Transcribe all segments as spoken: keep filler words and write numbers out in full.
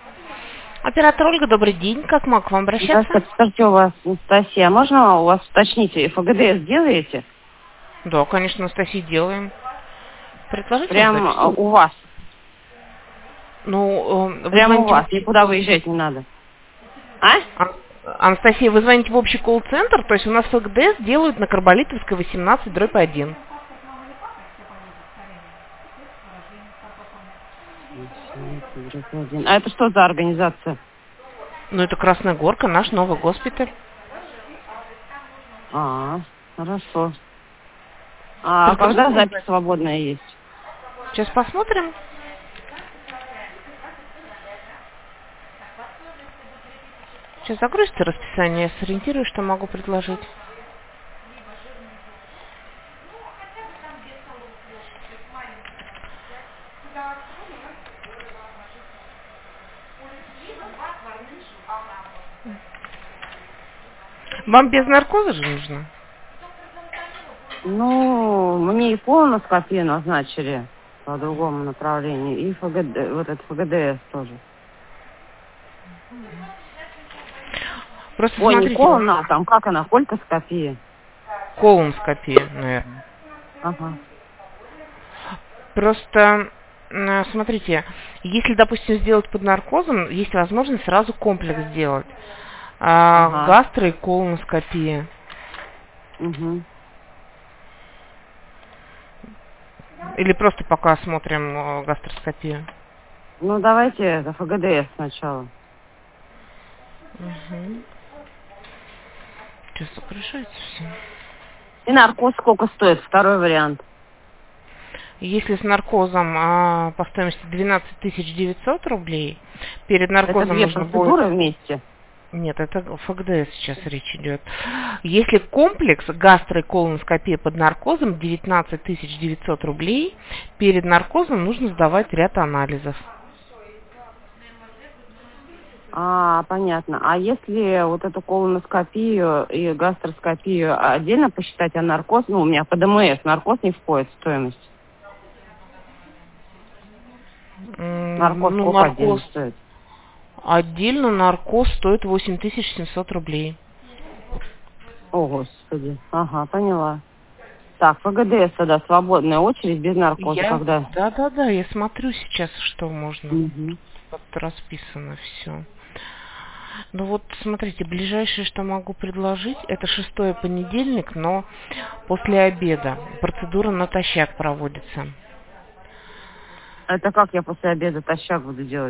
Оператор Ольга, добрый день. Как могу к вам обращаться? Здравствуйте, скажите, у вас Анастасия. Можно у вас уточнить, ФГДС делаете? Да, конечно, Анастасия, делаем. Предложите вам Прям запись? у вас? Ну, э, вы Прямо у звоните в вас, общий... никуда выезжать не надо. А? А- Анастасия, вы звоните в общий колл-центр, то есть у нас ФГДС делают на Карболитовской восемнадцать дробь один. А это что за организация? Ну, это Красная Горка, наш новый госпиталь. А, хорошо. А Предложите когда вам запись запись? свободная есть? Сейчас посмотрим. Сейчас загрузится расписание, я сориентируюсь, что могу предложить. Вам без наркоза же нужно? Ну, мне и колоноскопию назначили по другому направлению, и ФГД, вот это ФГДС тоже. Просто Ой, не смотрите, колоно, а там как она, колькоскопия? колоноскопия, наверное. Ага. Просто, э, смотрите, если, допустим, сделать под наркозом, есть возможность сразу комплекс сделать. А, Ага. гастро и колоноскопия. Угу. Или просто пока смотрим э, гастроскопию. Ну, давайте это ФГДС сначала. Угу. Сейчас загружается все. И наркоз сколько стоит? Второй вариант. Если с наркозом а, по стоимости двенадцать тысяч девятьсот рублей, перед Это наркозом две нужно процедуры будет... вместе? Нет, это ФГДС сейчас речь идет. Если комплекс гастро и колоноскопия под наркозом девятнадцать тысяч девятьсот рублей, перед наркозом нужно сдавать ряд анализов. А, понятно. А если вот эту колоноскопию и гастроскопию отдельно посчитать, а наркоз, ну, у меня по ДМС наркоз не входит в стоимость. Наркоз Ну, сколько отдельно наркоз... стоит? Отдельно наркоз стоит восемь тысяч семьсот рублей. О, Господи. Ага, поняла. Так, ФГДС тогда свободная очередь без наркоза, Я... когда? Да-да-да, я смотрю сейчас, что можно. Угу. Тут расписано все. Ну вот, смотрите, ближайшее, что могу предложить, это шестой понедельник, но после обеда. Процедура натощак проводится. Это как я после обеда тащак буду делать?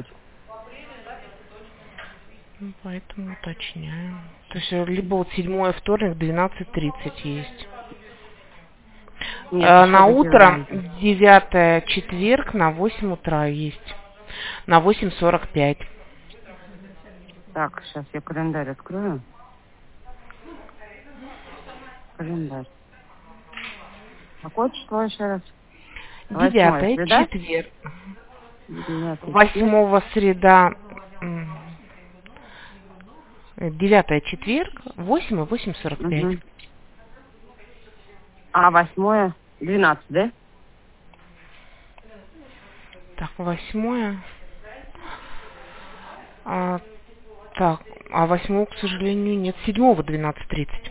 Ну, поэтому уточняю. То есть, либо вот седьмое вторник, двенадцать тридцать есть. Нет, А, еще на такие утро варианты. девятое четверг на восемь утра есть. На восемь сорок пять. Так, сейчас я календарь открою. Календарь. Какое число еще раз? Восьмое, Девятое среда? четверг. Девятое, четверг. Восьмого среда. м, Девятое четверг, восемь и восемь сорок пять. Угу. А восьмое, двенадцать, да? Так, восьмое. А, так, а восьмого, к сожалению, нет. Седьмого двенадцать тридцать.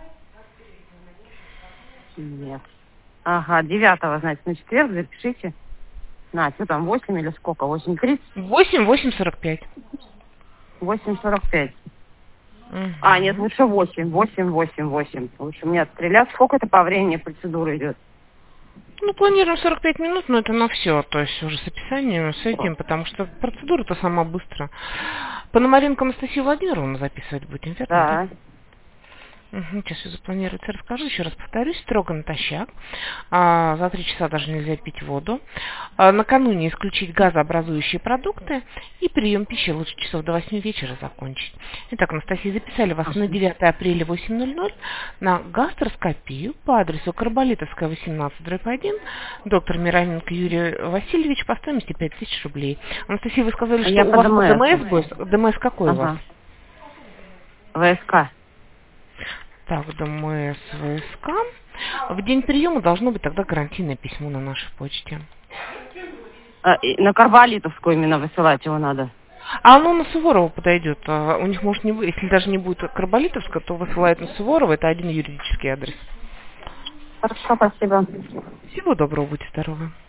Нет. Ага, девятого, значит, на четверг запишите. На, что там, восемь или сколько? Восемь тридцать? Восемь, восемь сорок пять. Восемь сорок пять. Угу. А, нет, лучше восемь. Восемь, восемь, восемь. Лучше мне отстреляться. Сколько это по времени процедура идет? Ну, планируем сорок пять минут, но это на все, то есть уже с описанием, с этим, потому что процедура-то сама быстро. Пономаренко Анастасию Владимировну записывать будем, верно? Да. Угу, сейчас все запланируется, расскажу. Еще раз повторюсь, строго натощак. А, за три часа даже нельзя пить воду. А, накануне исключить газообразующие продукты. И прием пищи лучше часов до восьми вечера закончить. Итак, Анастасия, записали вас на девятое апреля восемь ноль ноль на гастроскопию по адресу Карболитовская восемнадцать дробь один. Доктор Мироненко Юрий Васильевич по стоимости пять тысяч рублей. Анастасия, вы сказали, А что я у по вас по ДМС. ДМС будет? ДМС какой у вас? Ага. ВСК. Так, ДМС, ВСК. В день приема должно быть тогда гарантийное письмо на нашей почте. А, и на Карболитовскую именно высылать его надо. А оно на Суворова подойдет. А у них может не быть, если даже не будет Карболитовска, то высылает на Суворова, это один юридический адрес. Хорошо, спасибо. Всего доброго, будьте здоровы.